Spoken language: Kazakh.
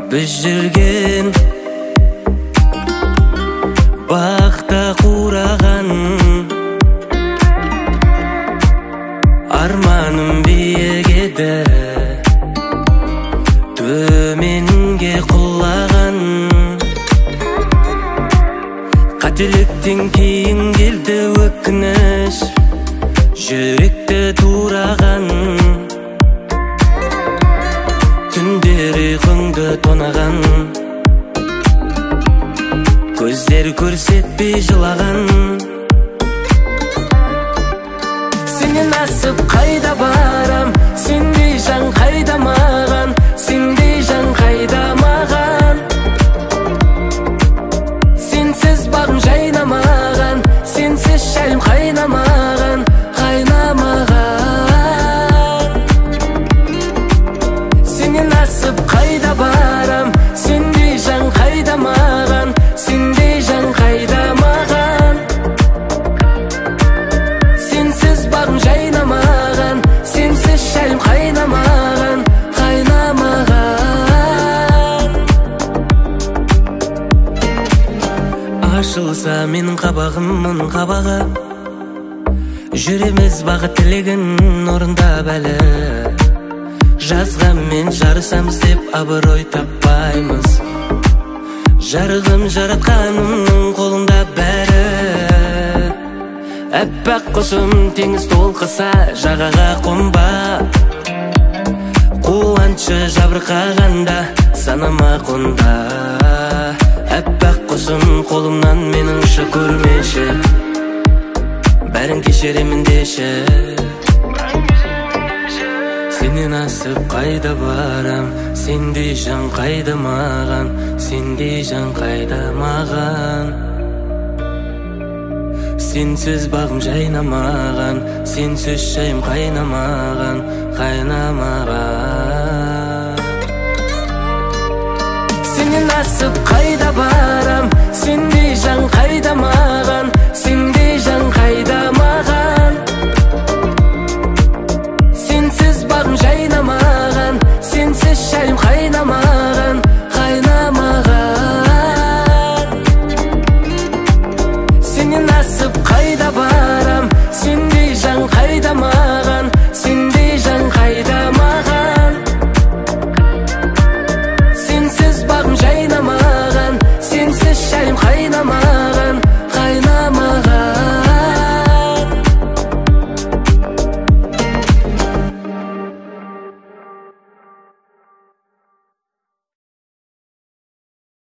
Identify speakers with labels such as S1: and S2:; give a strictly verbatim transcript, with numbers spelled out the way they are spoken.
S1: Біз жүрген бақта қураған арманым биік еді, төменге құлаған. Қателіктен кейін келді өкініш, жүректі тураған. Түндері ұйқыңды тонаған, көздер көрсетпей жылаған. Сенен асып қайда барам, сендей жан қайда маған, сендей жан қайда маған. Сенсіз бағым жайнамаған, сенсіз шәлім қайнамаған, қайнамаған. Сенен асып қайда барам, сендей жан қайда маған, сендей жан қайда маған. Сенсіз бағым жайнамаған, сенсіз шәлім қайнамаған, қайнамаған. Ашылса менің қабағым мұның қабағы, жүреміз бақыт тілегін орындап әлі. Жазғанмен жарысамыз деп абырой таппаймыз, жарығым жаратқанымның қолында бәрі. Әппақ құсым теңіз толқыса жағаға қонба, қуаншы жабырқағанда санама қонда. Әппақ құсым қолымнан менің ұшы көрмеші, бәрін кешеремін деші. Сенен асып қайда барам, сендей жан қайда маған, сендей жан қайда маған. Сенсіз бағым жайнамаған, сенсіз шайым қайнамаған, қайнамаған. Сенен асып қайда барам, сендей жан